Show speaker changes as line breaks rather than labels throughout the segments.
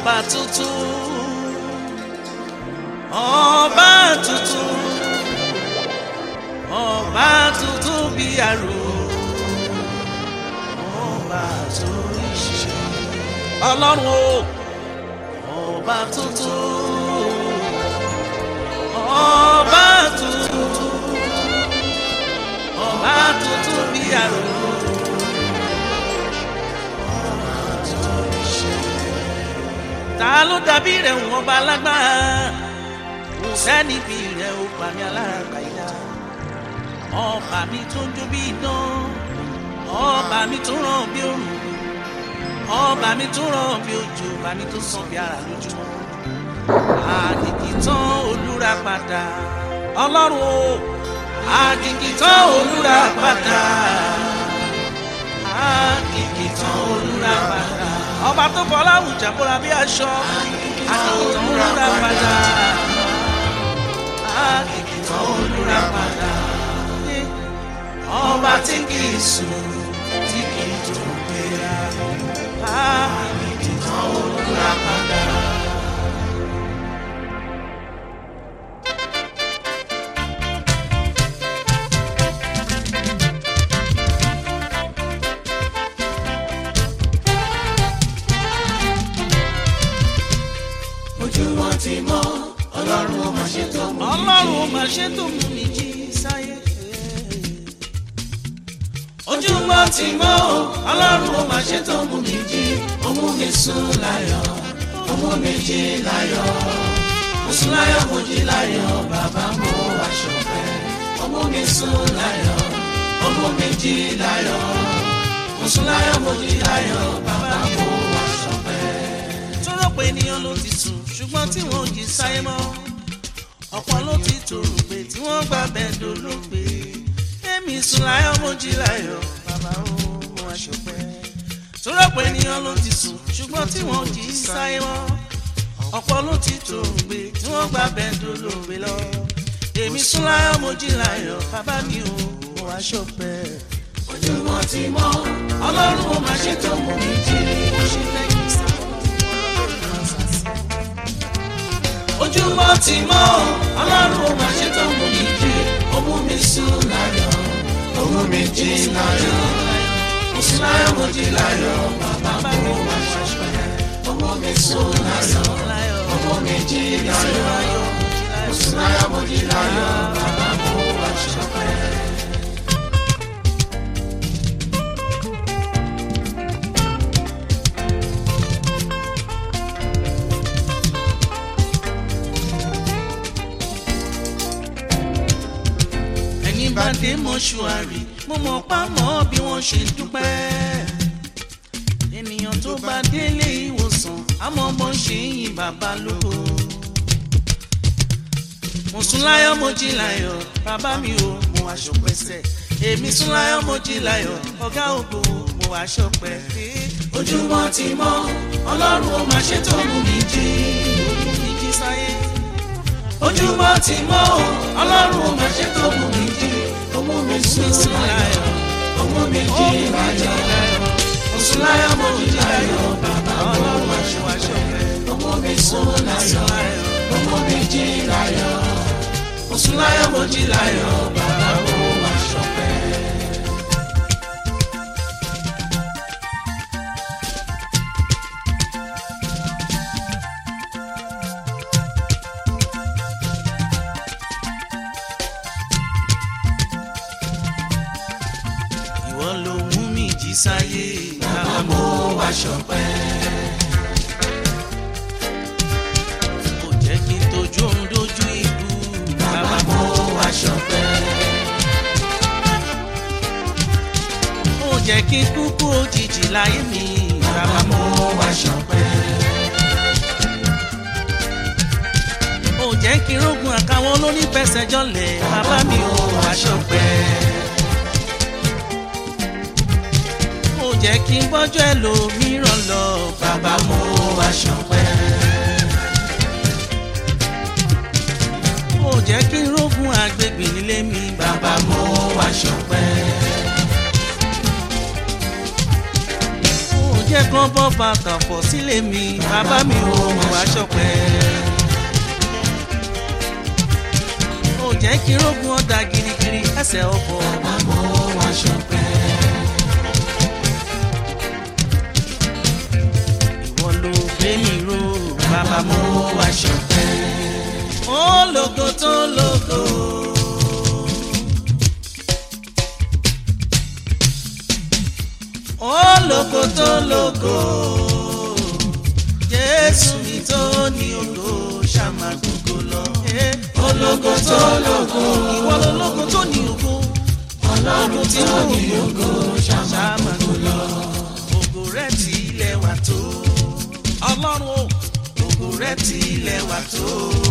ọba tuntun ọba tuntun ọba tuntun bí àrò ọba tó ṣe ọlọ́run o ọba tuntun ọba tuntun ọba tuntun bí àrò ọba tó ṣe. Ta ló dàbí rẹ̀ wọ́n bá lágbára kò sẹ́ni bí rẹ̀ ó pa mí alára ìdá ọba mi tó ń jó bí idán ọba mi tó ràn bí òrùn ọba mi tó ràn bí òjò ọba mi tó sàn bí ara lójúmọ́ àdìgìtàn olùràpadà ọlọ́run o àdìgìtàn olùràpadà àdìgìtàn olùràpadà ọba tó fọlá àwùjá bóra bí aṣọ àdìgìtàn olùràpadà àdìgìtàn olùràpadà ọba tí kì í sùn tí kì í tó gbéra àdìgìtàn olùràpadà.
Ojúmọ́ ti mọ́ ọlọ́run ó máa ṣe tó mú mi jí.
ọlọ́run ó máa ṣe tó mú mi jí sáyé.
Ojúmọ́ ti mọ́ ọlọ́run ó máa ṣe tó mú mi jí. Ó mú mi sùn láyọ̀ ó mú mi jí láyọ̀ mo sùn láyọ̀ mo jí láyọ̀ bàbá mo wá ṣọpẹ́. Ó mú mi sùn láyọ̀ ó mú mi jí láyọ̀ mo sùn láyọ̀ mo jí láyọ̀ bàbá mo wá ṣọpẹ́.
tọ́rọ̀ pé ènìyàn ló ti sùn ṣùgbọ́n tí wọ́n jí sáyé mọ́ ọ̀pọ̀ ló ti tòrò pé tí wọ́n gbà bẹ́ẹ̀ dolóògbé èmi sùn láyọ̀ mo jí láyọ̀ bàbá ó mo wá ṣọpẹ́. tọ́rọ̀ pé ènìyàn ló ti sùn ṣùgbọ́n tí wọ́n jí sáyé mọ́ ọ̀pọ̀ ló ti tòrò pé tí wọ́n gbà bẹ́ẹ̀ dolóògbé lọ èmi sùn láyọ̀ mo jí láyọ̀ bàbá mi ó mo wá ṣọpẹ́.
Ojúmọ́ ti mọ́ ọlọ́run ó máa ṣe tó mú mi jí. Ojúmọ́ ti mọ́ ọlọ́run ó máa ṣe tó mú mi jí. Ó mú mi sùn láyọ̀ ó mú mi jí láyọ̀ mo sùn láyọ̀ mo jí láyọ̀ bàbá mo wá ṣọpẹ́. Ó mú mi sùn láyọ̀ ó mú mi jí láyọ̀ mo sùn láyọ̀ mo jí láyọ̀ bàbá mo wá ṣọpẹ́.
bá dé mọ́ṣúárì mo mọ̀ pa mọ́ bí wọ́n ṣe dúpẹ́. ènìyàn tó bá délé ìwòsàn àmọ́ bó ń ṣe yìn bàbá lógo. mo sùn láyọ̀ mo jí láyọ̀ bàbá mi ò mo wá ṣọpẹ́ sẹ́. èmi sùn láyọ̀ mo jí láyọ̀ ọ̀gá ògo mo wá ṣọpẹ́.
Ojúmọ́ ti mọ́ ọlọ́run ó máa ṣe tó mú mi jí.
ìjì sáyé.
Ojúmọ́ ti mọ́ ọlọ́run ó máa ṣe tó mú mi jí. Ó mú mi sùn láyọ̀ ó mú mi jí láyọ̀ mo sùn láyọ̀ mo jí láyọ̀ bàbá mo wá ṣọpẹ́. Ó mú mi sùn láyọ̀ ó mú mi jí láyọ̀ mo sùn láyọ̀ mo jí láyọ̀ bàbá mo wá ṣọpẹ́.
ìwọ ló mú mi jí sáyé
bàbá mo wá ṣọpẹ́.
kò jẹ́ kí n tójú òun dójú ikú
bàbá mo wá ṣọpẹ́.
kò jẹ́ kí n kúkú òjijì láyé mi
bàbá mo wá ṣọpẹ́.
kò jẹ́ kí n rógun àkàwọn olónífẹsẹ̀ jọlẹ̀ bàbá mi ò wá ṣọpẹ́. kò jẹ́ kí n gbọ́jọ́ ẹlòmíràn lọ
bàbá mo wá ṣọpẹ́.
kò jẹ́ kí n rógun àgbègbè nílé mi
bàbá mo wá ṣọpẹ́.
kò jẹ́ kán bọ́ bàtà pọ̀ sílé mi bàbá mi ò mọ̀ wá ṣọpẹ́. ó jẹ́ kí rógun ọ̀dà girigiri ẹsẹ̀ ọkọ̀
bàbá mo wá ṣọpẹ́.
ìwọ ló gbé mi ró bàbá mo wá ṣọpẹ́. ó lógo tó lógo. ó lógo tó lógo. Jésù mi tó ní ògo ṣàmà gbogbo lọ. ó lógo tó lógo. ìwọ ló lógo tó ní ògo.
Ọlọ́run tí ó ní ògo ṣàmà gbogbo lọ.
ògo rẹ̀ tí ilẹ̀ wà tó. Ọlọ́run o. ògo rẹ̀ tí ilẹ̀ wà tó.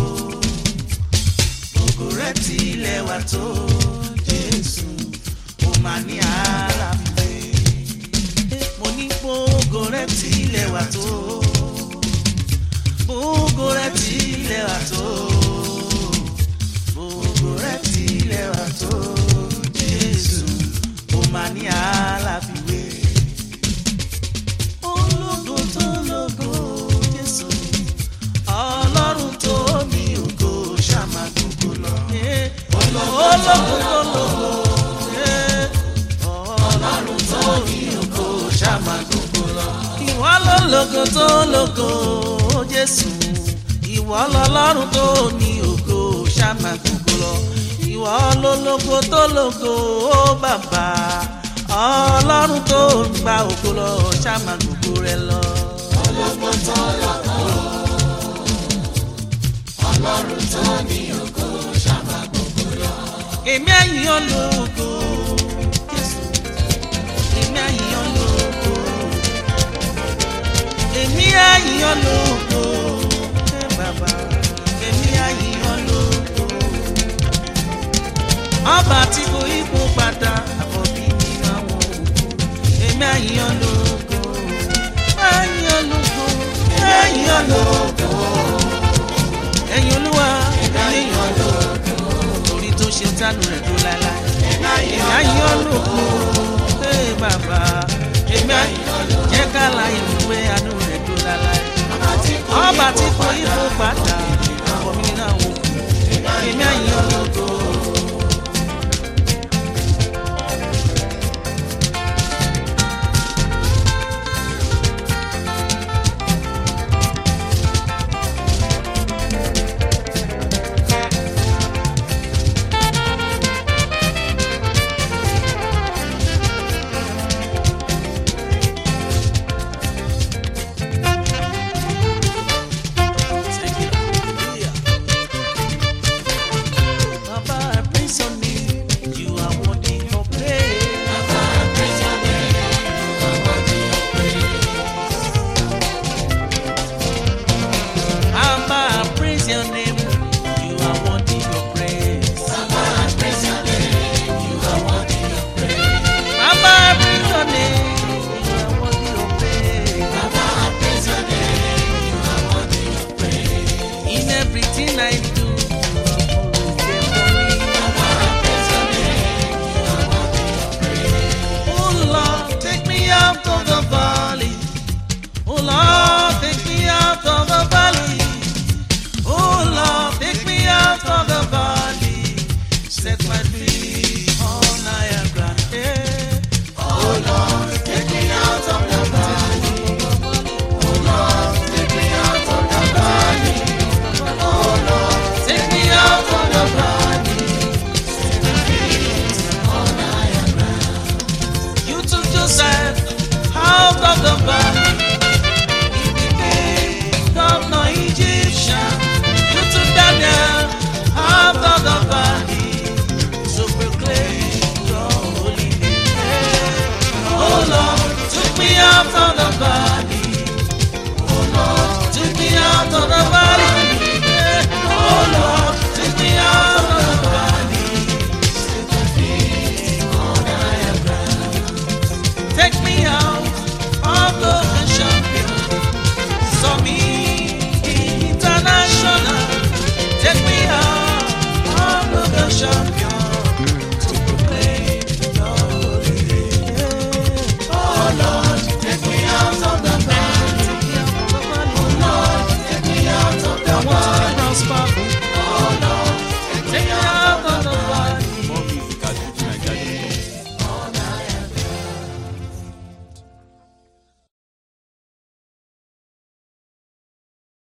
ògo rẹ̀ tí ilẹ̀ wà tó. Jésù ó máa ní àlàfé. mo ní ògo rẹ̀ tí ilẹ̀ wà tó. ògo rẹ̀ tí ilẹ̀ wà tó. ògo rẹ̀ tí ilẹ̀ wà tó. Jésù ó máa ní àlàfé. ológo tó lógo Jésù. Ọlọ́run tó ní ògo ṣàmà gbogbo lọ. ológo tó lógo. Ọlọ́run tó ní ògo ṣàmà gbogbo lọ. ìwọ ló lógo tó lógo Jésù. ìwọ lọ́lọ́run tó ní ògo ṣàmà gbogbo lọ. ìwọ ló lógo tó lógo bàbá. Ọlọ́run tó ń gba ògo lọ ṣàmà gbogbo rẹ lọ.
Ológo tó lógo. Ọlọ́run tó ní ògo ṣàmà gbogbo lọ.
èmi àyìn ọ́ lógo Jésù. èmi àyìn ọ́ lógo. èmi àyìn ọ́ lógo bàbá. èmi àyìn ọ́ lógo. ọba tí kò ipò padà àbọ̀bí ní àwọn òkú. èmi àyìn ọ́ lógo. àyìn ọ́ lógo. àyìn ọ́ lógo. ẹ̀yin Olúwa ẹ̀yin ọ́ lógo. torí tó ṣe tánu rẹ̀ tó láéláé. èmi àyìn ọ́ lógo. bàbá èmi àyìn